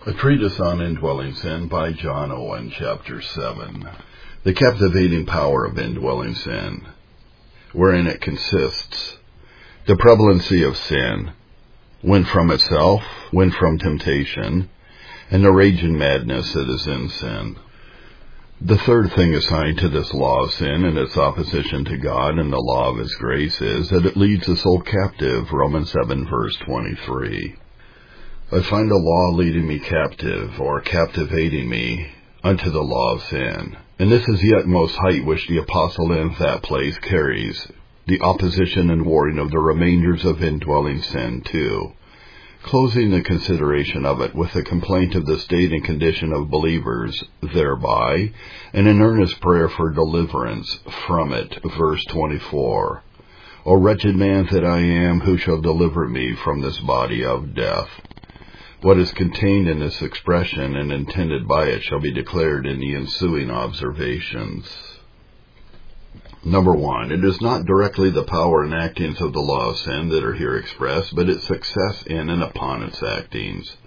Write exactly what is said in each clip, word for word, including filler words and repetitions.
A Treatise on Indwelling Sin by John Owen, Chapter seven. The captivating power of indwelling sin, wherein it consists. The prevalency of sin, when from itself, when from temptation, and the rage and madness that is in sin. The third thing assigned to this law of sin and its opposition to God and the law of His grace is that it leads the soul captive, Romans seven, verse twenty-three. I find a law leading me captive, or captivating me, unto the law of sin. And this is the utmost height which the apostle in that place carries, the opposition and warring of the remainders of indwelling sin too, closing the consideration of it with a complaint of the state and condition of believers thereby, and an earnest prayer for deliverance from it, verse twenty-four. O wretched man that I am, who shall deliver me from this body of death? What is contained in this expression and intended by it shall be declared in the ensuing observations. Number one, it is not directly the power and actings of the law of sin that are here expressed, but its success in and upon its actings.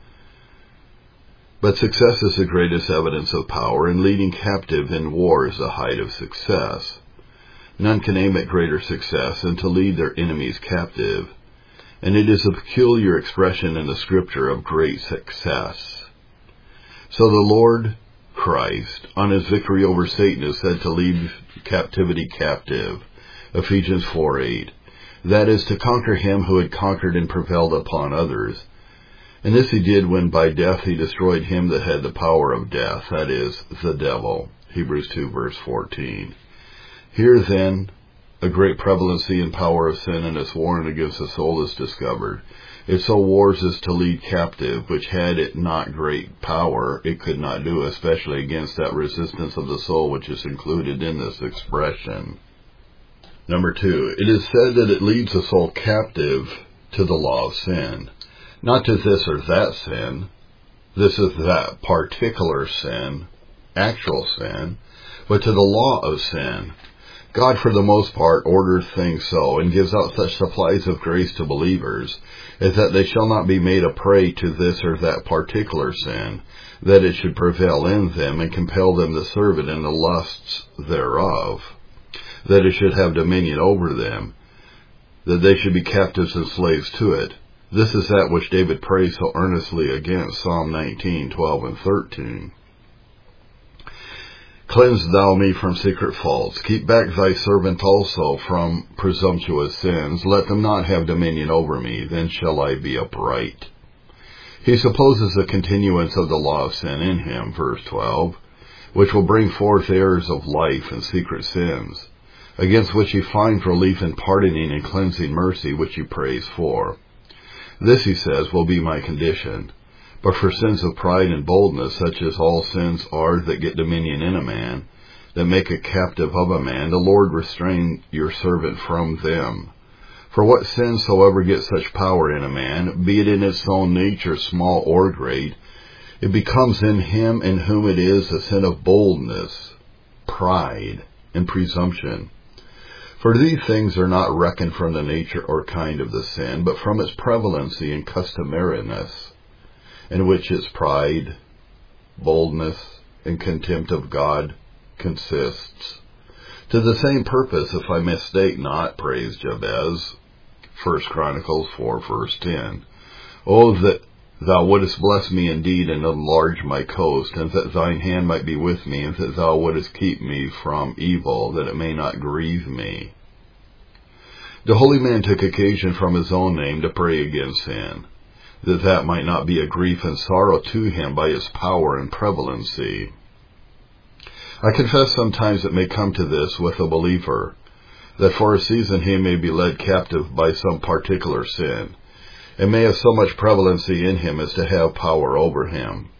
But success is the greatest evidence of power, and leading captive in war is the height of success. None can aim at greater success than to lead their enemies captive, and it is a peculiar expression in the Scripture of great success. So the Lord Christ, on His victory over Satan, is said to lead captivity captive, Ephesians four eight. That is, to conquer him who had conquered and prevailed upon others. And this He did when by death He destroyed him that had the power of death, that is, the devil, Hebrews two, verse fourteen. Here then, a great prevalency and power of sin and its warring against the soul is discovered. It so wars as to lead captive, which had it not great power, it could not do, especially against that resistance of the soul which is included in this expression. Number two, it is said that it leads the soul captive to the law of sin. Not to this or that sin, this is that particular sin, actual sin, but to the law of sin. God, for the most part, orders things so, and gives out such supplies of grace to believers, as that they shall not be made a prey to this or that particular sin, that it should prevail in them, and compel them to serve it in the lusts thereof, that it should have dominion over them, that they should be captives and slaves to it. This is that which David prays so earnestly against, Psalm nineteen, twelve and thirteen. Cleanse thou me from secret faults. Keep back thy servant also from presumptuous sins. Let them not have dominion over me. Then shall I be upright. He supposes a continuance of the law of sin in him, verse twelve, which will bring forth errors of life and secret sins, against which he finds relief in pardoning and cleansing mercy, which he prays for. This, he says, will be my condition. But for sins of pride and boldness, such as all sins are that get dominion in a man, that make a captive of a man, the Lord restrain your servant from them. For what sin soever gets such power in a man, be it in its own nature small or great, it becomes in him in whom it is a sin of boldness, pride, and presumption. For these things are not reckoned from the nature or kind of the sin, but from its prevalency and customariness, in which its pride, boldness, and contempt of God consists. To the same purpose, if I mistake not, prays Jabez, First Chronicles four, verse ten. Oh, that thou wouldest bless me indeed, and enlarge my coast, and that thine hand might be with me, and that thou wouldest keep me from evil, that it may not grieve me. The holy man took occasion from his own name to pray against sin, that that might not be a grief and sorrow to him by its power and prevalency. I confess sometimes it may come to this with a believer, that for a season he may be led captive by some particular sin, and may have so much prevalency in him as to have power over him.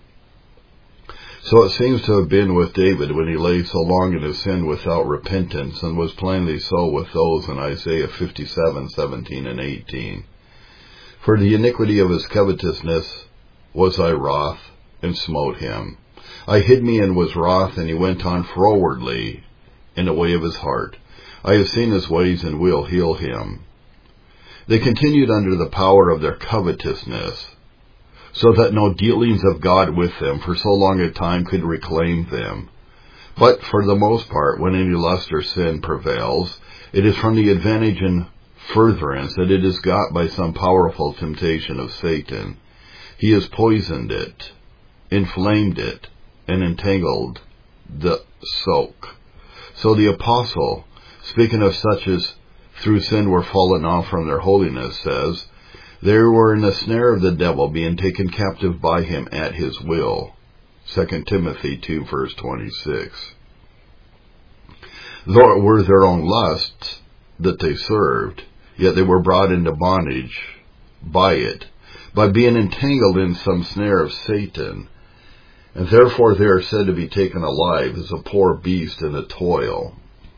So it seems to have been with David when he lay so long in his sin without repentance, and was plainly so with those in Isaiah fifty-seven, seventeen and eighteen. For the iniquity of his covetousness was I wroth, and smote him. I hid me and was wroth, and he went on frowardly in the way of his heart. I have seen his ways, and will heal him. They continued under the power of their covetousness, so that no dealings of God with them for so long a time could reclaim them. But for the most part, when any lust or sin prevails, it is from the advantage and furtherance that it is got by some powerful temptation of Satan. He has poisoned it, inflamed it, and entangled the soak. So the apostle, speaking of such as through sin were fallen off from their holiness, says, they were in the snare of the devil, being taken captive by him at his will. Second Timothy two, verse twenty-six. Though it were their own lusts that they served, yet they were brought into bondage by it, by being entangled in some snare of Satan, and therefore they are said to be taken alive as a poor beast in a toil.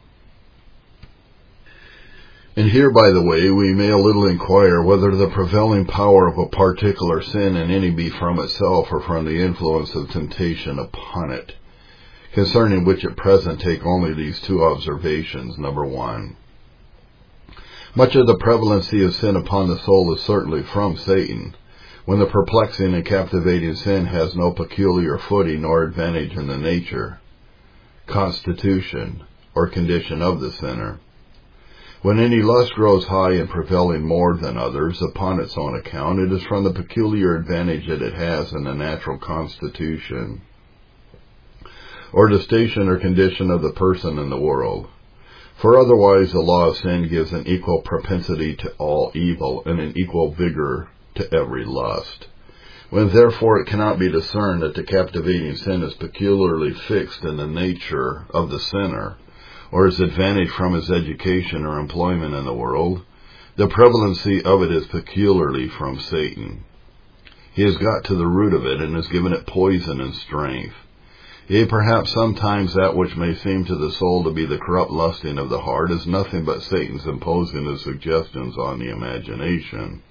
And here, by the way, we may a little inquire whether the prevailing power of a particular sin in any be from itself or from the influence of temptation upon it, concerning which at present take only these two observations. Number one, much of the prevalency of sin upon the soul is certainly from Satan, when the perplexing and captivating sin has no peculiar footing nor advantage in the nature, constitution, or condition of the sinner. When any lust grows high and prevailing more than others upon its own account, it is from the peculiar advantage that it has in the natural constitution, or the station or condition of the person in the world. For otherwise the law of sin gives an equal propensity to all evil and an equal vigor to every lust. When therefore it cannot be discerned that the captivating sin is peculiarly fixed in the nature of the sinner, or his advantage from his education or employment in the world, the prevalency of it is peculiarly from Satan. He has got to the root of it and has given it poison and strength. Yea, perhaps sometimes that which may seem to the soul to be the corrupt lusting of the heart is nothing but Satan's imposing his suggestions on the imagination.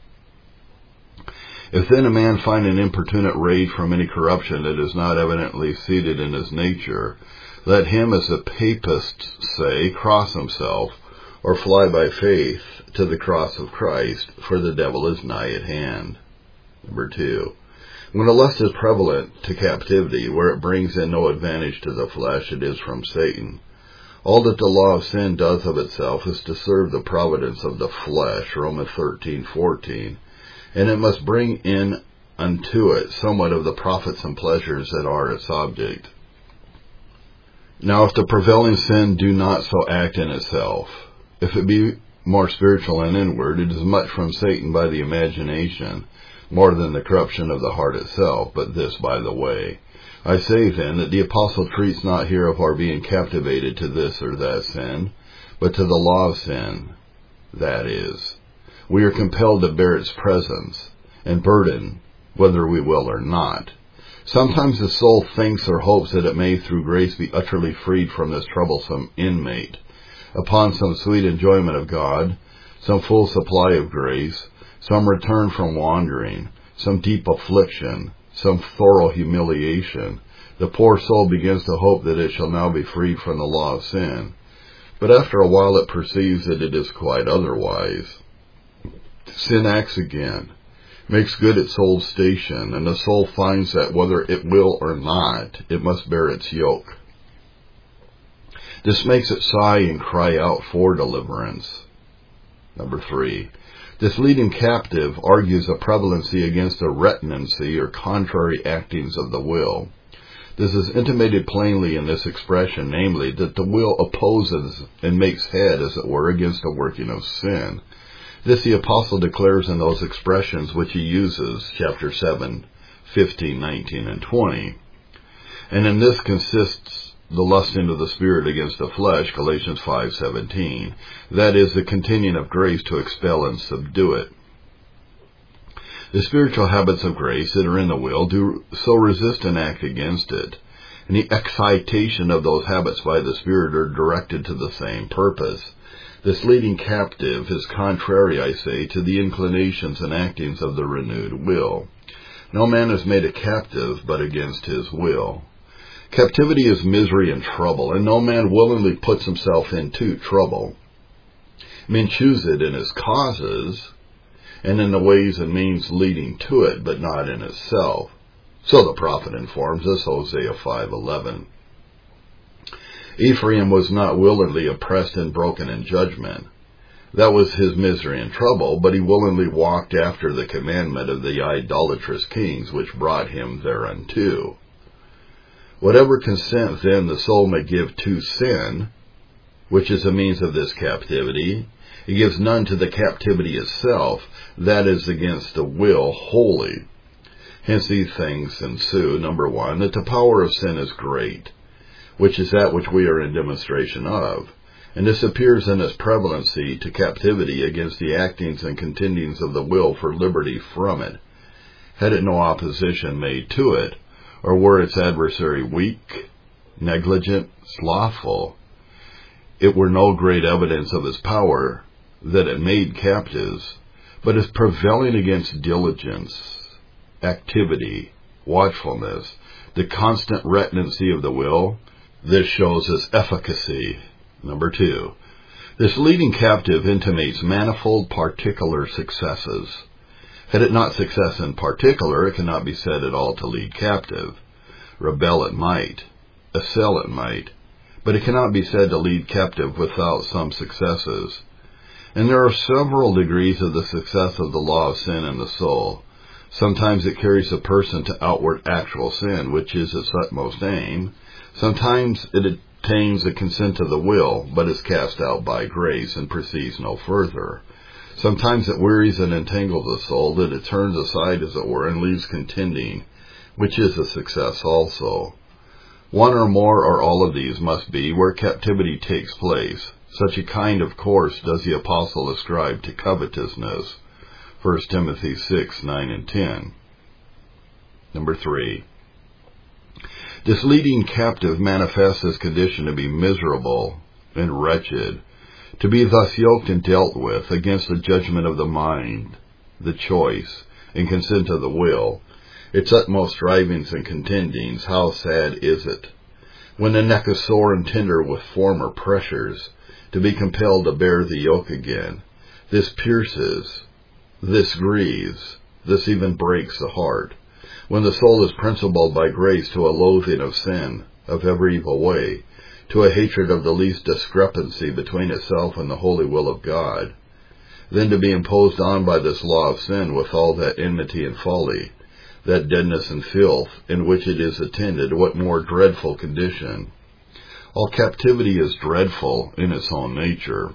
If then a man find an importunate rage from any corruption that is not evidently seated in his nature, let him, as the papists say, cross himself, or fly by faith to the cross of Christ, for the devil is nigh at hand. Number two, when a lust is prevalent to captivity, where it brings in no advantage to the flesh, it is from Satan. All that the law of sin does of itself is to serve the providence of the flesh, Romans thirteen fourteen, and it must bring in unto it somewhat of the profits and pleasures that are its object. Now, if the prevailing sin do not so act in itself, if it be more spiritual and inward, it is much from Satan by the imagination, more than the corruption of the heart itself, but this by the way. I say then that the apostle treats not here of our being captivated to this or that sin, but to the law of sin. That is, we are compelled to bear its presence and burden, whether we will or not. Sometimes the soul thinks or hopes that it may through grace be utterly freed from this troublesome inmate, upon some sweet enjoyment of God, some full supply of grace, some return from wandering, some deep affliction, some thorough humiliation. The poor soul begins to hope that it shall now be freed from the law of sin. But after a while it perceives that it is quite otherwise. Sin acts again, makes good its soul's station, and the soul finds that whether it will or not, it must bear its yoke. This makes it sigh and cry out for deliverance. Number three, this leading captive argues a prevalency against the retinency or contrary actings of the will. This is intimated plainly in this expression, namely, that the will opposes and makes head, as it were, against the working of sin. This the apostle declares in those expressions which he uses, chapter seven, fifteen, nineteen, and twenty. And in this consists the lusting of the Spirit against the flesh, Galatians five, seventeen. That is, the continuing of grace to expel and subdue it. The spiritual habits of grace that are in the will do so resist and act against it, and the excitation of those habits by the Spirit are directed to the same purpose. This leading captive is contrary, I say, to the inclinations and actings of the renewed will. No man is made a captive but against his will. Captivity is misery and trouble, and no man willingly puts himself into trouble. Men choose it in his causes, and in the ways and means leading to it, but not in itself. So the prophet informs us, Hosea five eleven. Ephraim was not willingly oppressed and broken in judgment. That was his misery and trouble, but he willingly walked after the commandment of the idolatrous kings which brought him thereunto. Whatever consent then the soul may give to sin, which is a means of this captivity, it gives none to the captivity itself, that is against the will wholly. Hence these things ensue, number one, that the power of sin is great, which is that which we are in demonstration of, and this appears in its prevalency to captivity against the actings and contendings of the will for liberty from it. Had it no opposition made to it, or were its adversary weak, negligent, slothful, it were no great evidence of his power that it made captives, but is prevailing against diligence, activity, watchfulness, the constant retinency of the will. This shows its efficacy. Number two, this leading captive intimates manifold particular successes. Had it not success in particular, it cannot be said at all to lead captive. Rebel it might, assail it might, but it cannot be said to lead captive without some successes. And there are several degrees of the success of the law of sin in the soul. Sometimes it carries a person to outward actual sin, which is its utmost aim. Sometimes it attains the consent of the will, but is cast out by grace and proceeds no further. Sometimes it wearies and entangles the soul, that it turns aside, as it were, and leaves contending, which is a success also. One or more or all of these must be where captivity takes place. Such a kind of course does the apostle ascribe to covetousness. First Timothy six, nine, and ten. Number three. This leading captive manifests his condition to be miserable and wretched, to be thus yoked and dealt with against the judgment of the mind, the choice, and consent of the will, its utmost strivings and contendings. How sad is it, when the neck is sore and tender with former pressures, to be compelled to bear the yoke again. This pierces, this grieves, this even breaks the heart, when the soul is principled by grace to a loathing of sin, of every evil way, to a hatred of the least discrepancy between itself and the holy will of God, then to be imposed on by this law of sin with all that enmity and folly, that deadness and filth in which it is attended, what more dreadful condition? All captivity is dreadful in its own nature.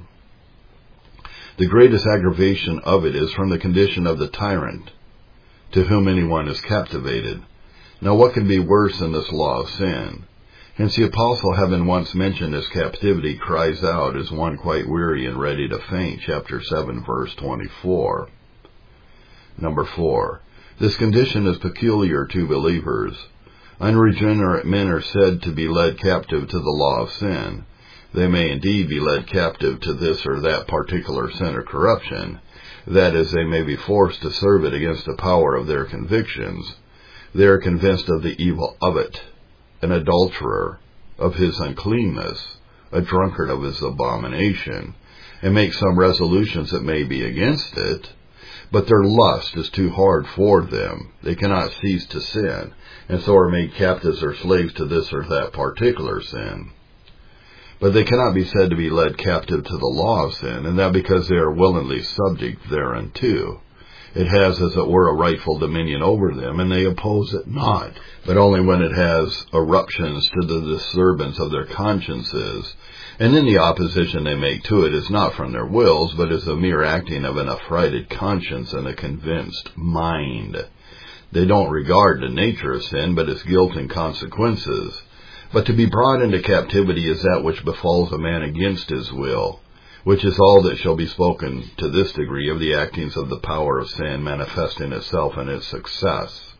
The greatest aggravation of it is from the condition of the tyrant, to whom anyone is captivated. Now what can be worse than this law of sin? Hence the apostle, having once mentioned his captivity, cries out as one quite weary and ready to faint, chapter seven, verse twenty-four. Number four. This condition is peculiar to believers. Unregenerate men are said to be led captive to the law of sin. They may indeed be led captive to this or that particular sin or corruption. That is, they may be forced to serve it against the power of their convictions. They are convinced of the evil of it, an adulterer, of his uncleanness, a drunkard, of his abomination, and make some resolutions that may be against it. But their lust is too hard for them. They cannot cease to sin, and so are made captives or slaves to this or that particular sin. But they cannot be said to be led captive to the law of sin, and that because they are willingly subject thereunto. It has, as it were, a rightful dominion over them, and they oppose it not, but only when it has eruptions to the disturbance of their consciences. And then the opposition they make to it is not from their wills, but is a mere acting of an affrighted conscience and a convinced mind. They don't regard the nature of sin, but its guilt and consequences. But to be brought into captivity is that which befalls a man against his will, which is all that shall be spoken to this degree of the actings of the power of sin manifesting itself in its success.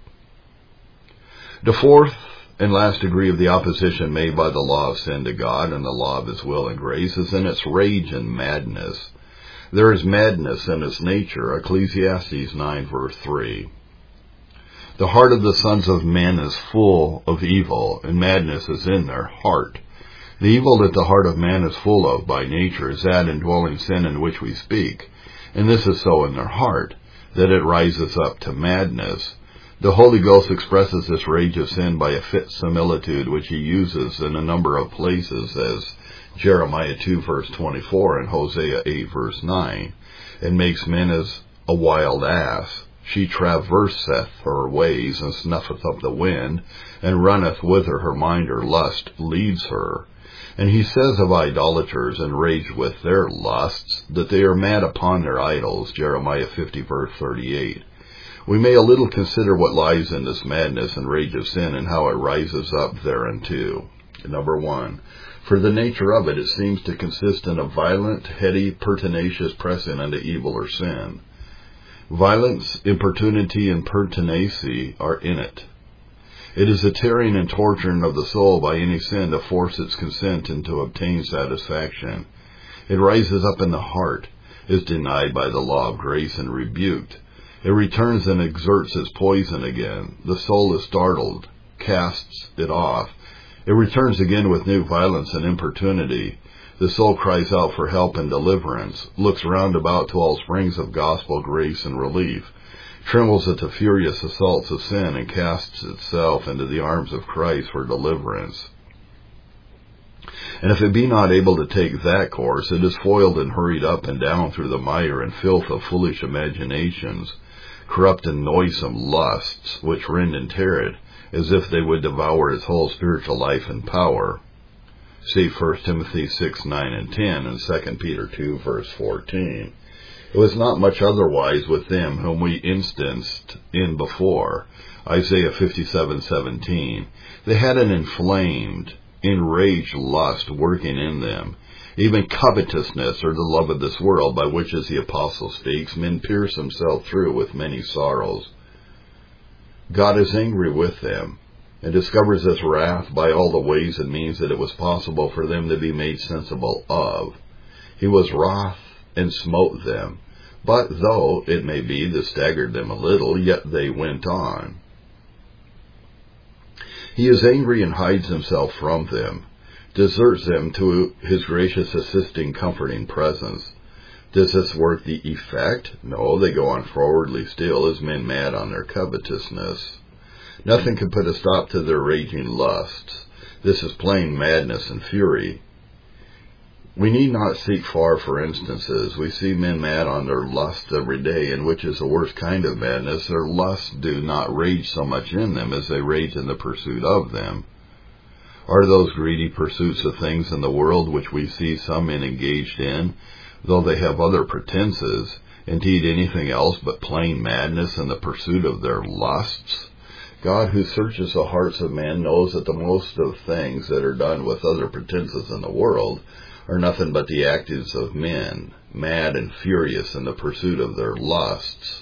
The fourth and last degree of the opposition made by the law of sin to God and the law of his will and grace is in its rage and madness. There is madness in its nature, Ecclesiastes nine, verse three. The heart of the sons of men is full of evil, and madness is in their heart. The evil that the heart of man is full of by nature is that indwelling sin in which we speak, and this is so in their heart. that it rises up to madness. The Holy Ghost expresses this rage of sin by a fit similitude which he uses in a number of places, as Jeremiah two verse twenty-four and Hosea eight verse nine, and makes men as a wild ass. She traverseth her ways, and snuffeth up the wind, and runneth whither her mind or lust leads her. And he says of idolaters enraged with their lusts, that they are mad upon their idols, Jeremiah fifty verse thirty-eight. We may a little consider what lies in this madness and rage of sin, and how it rises up thereunto. Number one, for the nature of it, it seems to consist in a violent, heady, pertinacious pressing unto evil or sin. Violence, importunity, and pertinacy are in it. It is a tearing and torturing of the soul by any sin to force its consent and to obtain satisfaction. It rises up in the heart, is denied by the law of grace and rebuked. It returns and exerts its poison again. The soul is startled, casts it off. It returns again with new violence and importunity. The soul cries out for help and deliverance, looks round about to all springs of gospel grace and relief, trembles at the furious assaults of sin, and casts itself into the arms of Christ for deliverance. And if it be not able to take that course, it is foiled and hurried up and down through the mire and filth of foolish imaginations, corrupt and noisome lusts, which rend and tear it, as if they would devour its whole spiritual life and power. See First Timothy six, nine, and ten, and Second Peter two, verse fourteen. It was not much otherwise with them whom we instanced in before, Isaiah fifty-seven, seventeen. They had an inflamed, enraged lust working in them, even covetousness, or the love of this world, by which, as the apostle speaks, men pierce themselves through with many sorrows. God is angry with them, and discovers his wrath by all the ways and means that it was possible for them to be made sensible of. He was wroth and smote them, but though, it may be, this staggered them a little, yet they went on. He is angry and hides himself from them, deserts them to his gracious assisting, comforting presence. Does this work the effect? No, they go on forwardly still, as men mad on their covetousness. Nothing can put a stop to their raging lusts. This is plain madness and fury. We need not seek far for instances. We see men mad on their lusts every day, and which is the worst kind of madness, their lusts do not rage so much in them as they rage in the pursuit of them. Are those greedy pursuits of things in the world which we see some men engaged in, though they have other pretenses, indeed anything else but plain madness in the pursuit of their lusts? God, who searches the hearts of men, knows that the most of things that are done with other pretenses in the world are nothing but the actions of men, mad and furious in the pursuit of their lusts.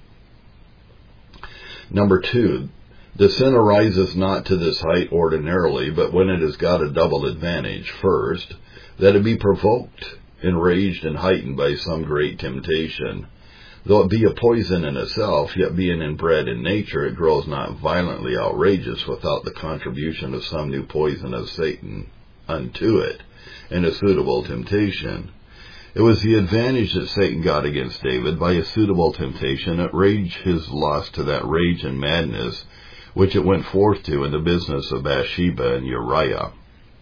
Number two, the sin arises not to this height ordinarily, but when it has got a double advantage. First, that it be provoked, enraged, and heightened by some great temptation. Though it be a poison in itself, yet being inbred in nature, it grows not violently outrageous without the contribution of some new poison of Satan unto it, and a suitable temptation. It was the advantage that Satan got against David. By a suitable temptation, it raged his lust to that rage and madness which it went forth to in the business of Bathsheba and Uriah.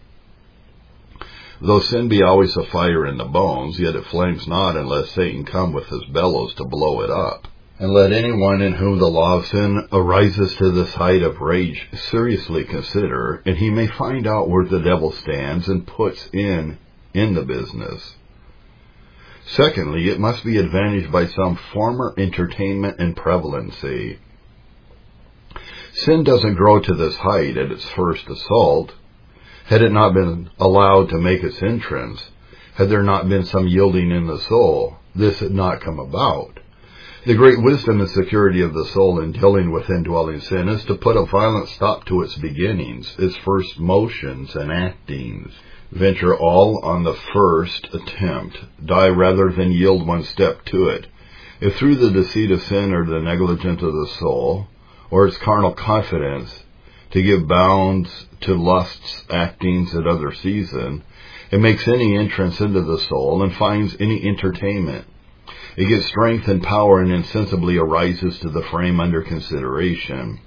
Though sin be always a fire in the bones, yet it flames not unless Satan come with his bellows to blow it up. And let anyone in whom the law of sin arises to this height of rage seriously consider, and he may find out where the devil stands and puts in in the business. Secondly, it must be advantaged by some former entertainment and prevalency. Sin doesn't grow to this height at its first assault. Had it not been allowed to make its entrance, had there not been some yielding in the soul, this had not come about. The great wisdom and security of the soul in dealing with indwelling sin is to put a violent stop to its beginnings, its first motions and actings. Venture all on the first attempt, die rather than yield one step to it. If through the deceit of sin or the negligence of the soul, or its carnal confidence, to give bounds to lust's actings at other season, it makes any entrance into the soul and finds any entertainment. It gets strength and power and insensibly arises to the frame under consideration.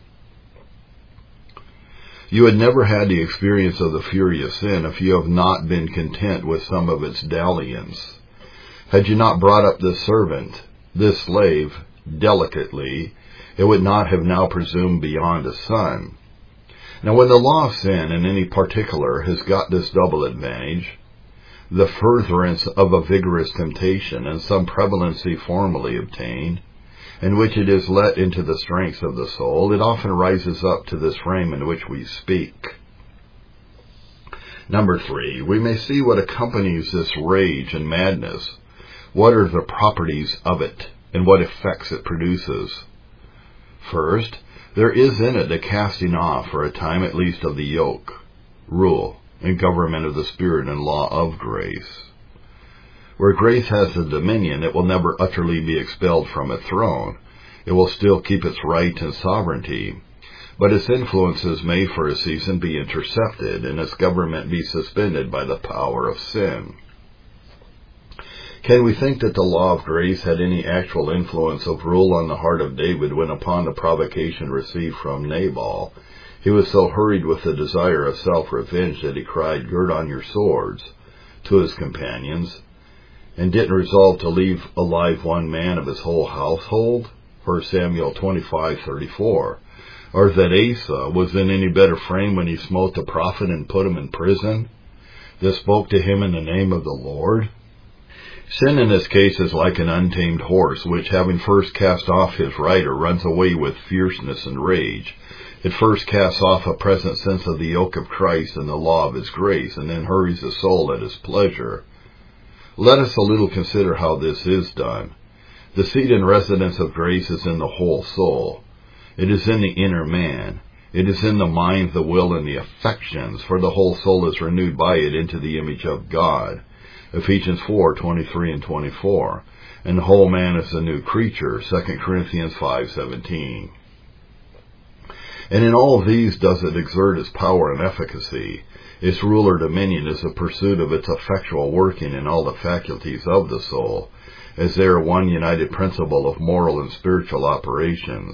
You had never had the experience of the fury of sin if you have not been content with some of its dalliance. Had you not brought up this servant, this slave, delicately, it would not have now presumed beyond a son. Now when the law of sin in any particular has got this double advantage, the furtherance of a vigorous temptation and some prevalency formerly obtained, in which it is let into the strengths of the soul, it often rises up to this frame in which we speak. Number three, we may see what accompanies this rage and madness. What are the properties of it, and what effects it produces? First, there is in it a casting off, for a time at least, of the yoke, rule, and government of the Spirit and law of grace. Where grace has the dominion, it will never utterly be expelled from its throne. It will still keep its right and sovereignty, but its influences may for a season be intercepted, and its government be suspended by the power of sin. Can we think that the law of grace had any actual influence of rule on the heart of David when, upon the provocation received from Nabal, he was so hurried with the desire of self-revenge that he cried, "Gird on your swords," to his companions, and didn't resolve to leave alive one man of his whole household? First Samuel twenty-five thirty-four. Or that Asa was in any better frame when he smote the prophet and put him in prison, that spoke to him in the name of the Lord? Sin in this case is like an untamed horse, which, having first cast off his rider, runs away with fierceness and rage. It first casts off a present sense of the yoke of Christ and the law of his grace, and then hurries the soul at his pleasure. Let us a little consider how this is done. The seat and residence of grace is in the whole soul. It is in the inner man. It is in the mind, the will, and the affections, for the whole soul is renewed by it into the image of God. Ephesians four twenty-three and twenty-four. And the whole man is a new creature. Second Corinthians five seventeen. And in all these does it exert its power and efficacy. Its rule or dominion is the pursuit of its effectual working in all the faculties of the soul, as they are one united principle of moral and spiritual operations.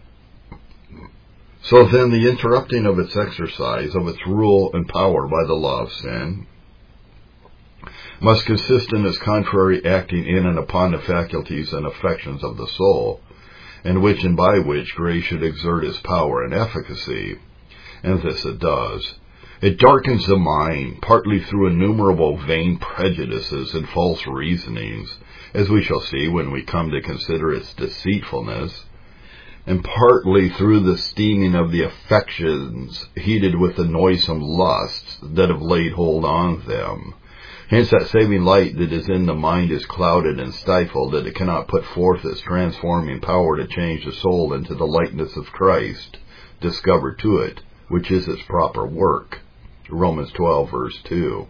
So then the interrupting of its exercise, of its rule and power by the law of sin, must consist in its contrary acting in and upon the faculties and affections of the soul, and which and by which grace should exert its power and efficacy. And this it does. It darkens the mind, partly through innumerable vain prejudices and false reasonings, as we shall see when we come to consider its deceitfulness, and partly through the steaming of the affections, heated with the noisome lusts that have laid hold on them. Hence that saving light that is in the mind is clouded and stifled, that it cannot put forth its transforming power to change the soul into the likeness of Christ, discovered to it, which is its proper work. Romans twelve, verse two.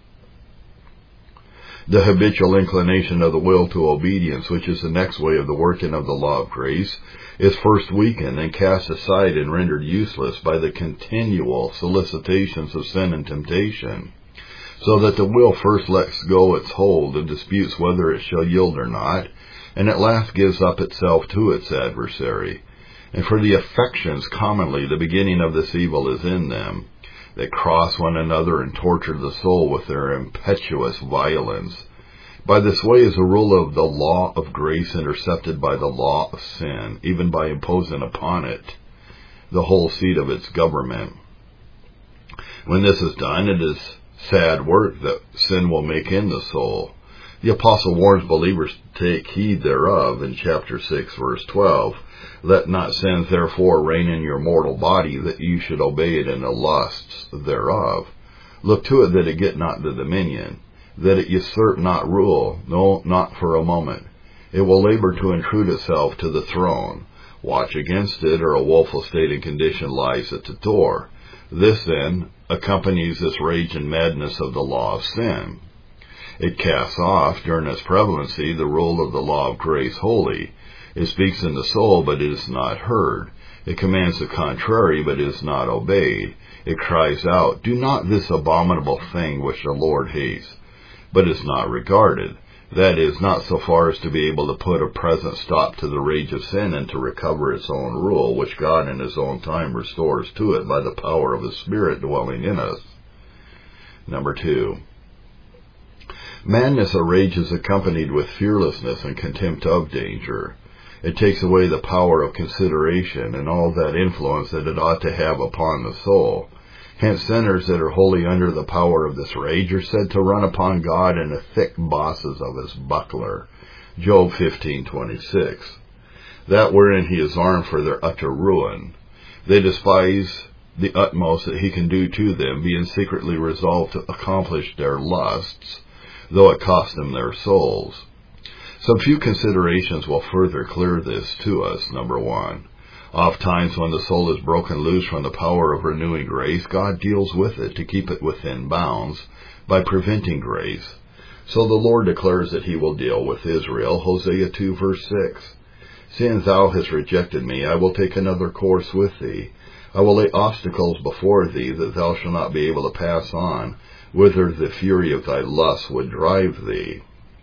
The habitual inclination of the will to obedience, which is the next way of the working of the law of grace, is first weakened and cast aside and rendered useless by the continual solicitations of sin and temptation, so that the will first lets go its hold and disputes whether it shall yield or not, and at last gives up itself to its adversary. And for the affections, commonly the beginning of this evil is in them. They cross one another and torture the soul with their impetuous violence. By this way is the rule of the law of grace intercepted by the law of sin, even by imposing upon it the whole seat of its government. When this is done, it is sad work that sin will make in the soul. The apostle warns believers to take heed thereof in chapter six, verse twelve. Let not sin therefore reign in your mortal body, that you should obey it in the lusts thereof. Look to it that it get not the dominion, that it usurp not rule, no, not for a moment. It will labor to intrude itself to the throne. Watch against it, or a woeful state and condition lies at the door. This, then, accompanies this rage and madness of the law of sin. It casts off, during its prevalency, the rule of the law of grace wholly. It speaks in the soul, but it is not heard. It commands the contrary, but is not obeyed. It cries out, "Do not this abominable thing which the Lord hates," but is not regarded. That is, not so far as to be able to put a present stop to the rage of sin and to recover its own rule, which God in his own time restores to it by the power of his Spirit dwelling in us. Number two. Madness or rage is accompanied with fearlessness and contempt of danger. It takes away the power of consideration and all that influence that it ought to have upon the soul. Hence, sinners that are wholly under the power of this rage are said to run upon God in the thick bosses of his buckler. Job fifteen twenty-six. That wherein he is armed for their utter ruin. They despise the utmost that he can do to them, being secretly resolved to accomplish their lusts, though it cost them their souls. Some few considerations will further clear this to us. Number one. Oft times when the soul is broken loose from the power of renewing grace, God deals with it to keep it within bounds by preventing grace. So the Lord declares that he will deal with Israel, Hosea two verse six. Seeing thou hast rejected me, I will take another course with thee. I will lay obstacles before thee that thou shalt not be able to pass on, whither the fury of thy lust would drive thee.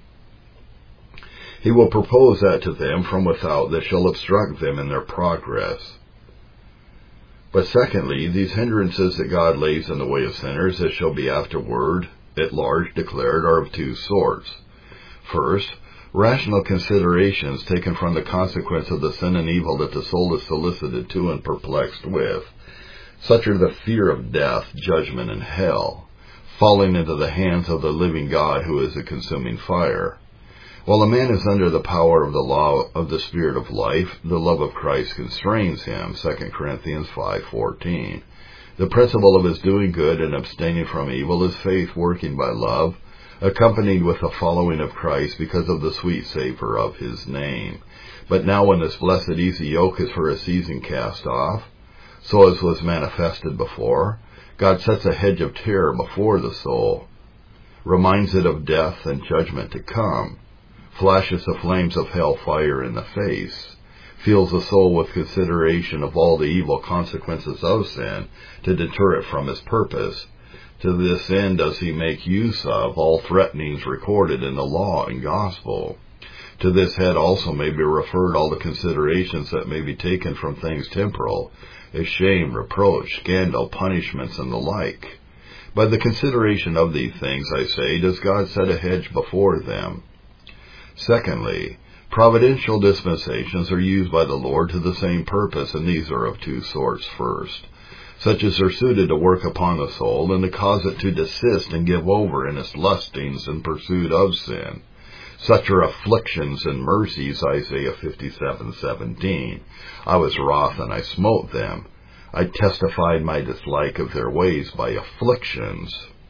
He will propose that to them from without that shall obstruct them in their progress. But secondly, these hindrances that God lays in the way of sinners, as shall be afterward at large declared, are of two sorts. First, rational considerations taken from the consequence of the sin and evil that the soul is solicited to and perplexed with. Such are the fear of death, judgment, and hell, falling into the hands of the living God who is a consuming fire. While a man is under the power of the law of the Spirit of life, the love of Christ constrains him, Second Corinthians five fourteen. The principle of his doing good and abstaining from evil is faith working by love, accompanied with the following of Christ because of the sweet savor of his name. But now when this blessed easy yoke is for a season cast off, so as was manifested before, God sets a hedge of terror before the soul, reminds it of death and judgment to come, flashes the flames of hell fire in the face, fills the soul with consideration of all the evil consequences of sin to deter it from his purpose. To this end does he make use of all threatenings recorded in the law and gospel. To this head also may be referred all the considerations that may be taken from things temporal, as shame, reproach, scandal, punishments, and the like. By the consideration of these things, I say, does God set a hedge before them. Secondly, providential dispensations are used by the Lord to the same purpose, and these are of two sorts. First, such as are suited to work upon the soul and to cause it to desist and give over in its lustings in pursuit of sin. Such are afflictions and mercies, Isaiah fifty-seven seventeen. I was wroth and I smote them. I testified my dislike of their ways by afflictions.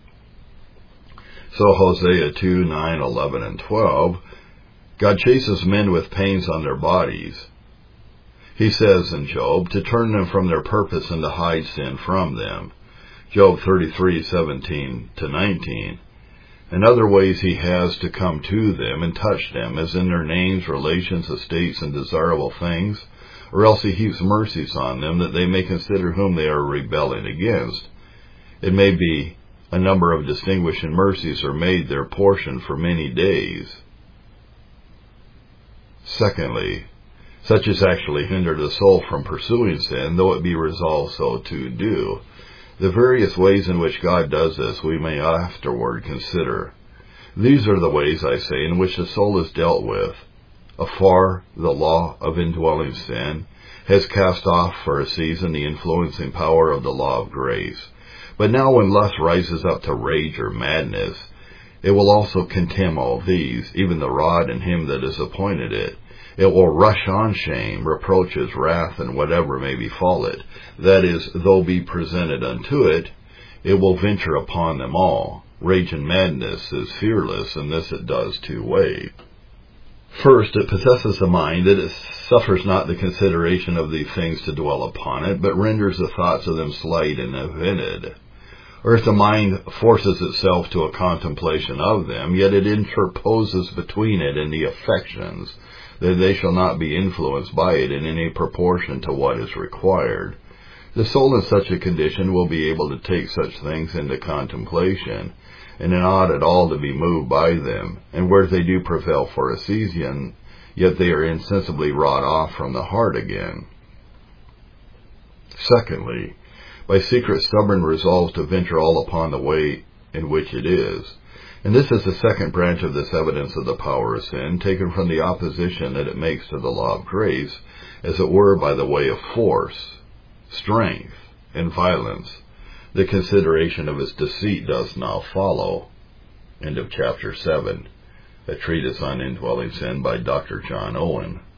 So Hosea two nine, eleven, and twelve, God chases men with pains on their bodies. He says in Job to turn them from their purpose and to hide sin from them. Job thirty-three seventeen to nineteen. In other ways he has to come to them and touch them, as in their names, relations, estates, and desirable things, or else he heaps mercies on them that they may consider whom they are rebelling against. It may be a number of distinguishing mercies are made their portion for many days. Secondly, such as actually hinder the soul from pursuing sin, though it be resolved so to do. The various ways in which God does this we may afterward consider. These are the ways, I say, in which the soul is dealt with. Afar, the law of indwelling sin has cast off for a season the influencing power of the law of grace. But now when lust rises up to rage or madness, it will also contemn all these, even the rod and him that is appointed it. It will rush on shame, reproaches, wrath, and whatever may befall it. That is, though be presented unto it, it will venture upon them all. Rage and madness is fearless, and this it does two ways. First, it possesses the mind that it suffers not the consideration of these things to dwell upon it, but renders the thoughts of them slight and avented. Or if the mind forces itself to a contemplation of them, yet it interposes between it and the affections, that they shall not be influenced by it in any proportion to what is required. The soul in such a condition will be able to take such things into contemplation, and not at all to be moved by them, and where they do prevail for a season, yet they are insensibly wrought off from the heart again. Secondly, by secret stubborn resolves to venture all upon the way in which it is. And this is the second branch of this evidence of the power of sin, taken from the opposition that it makes to the law of grace, as it were by the way of force, strength, and violence. The consideration of its deceit does now follow. End of chapter seven. A treatise on indwelling sin by Doctor John Owen.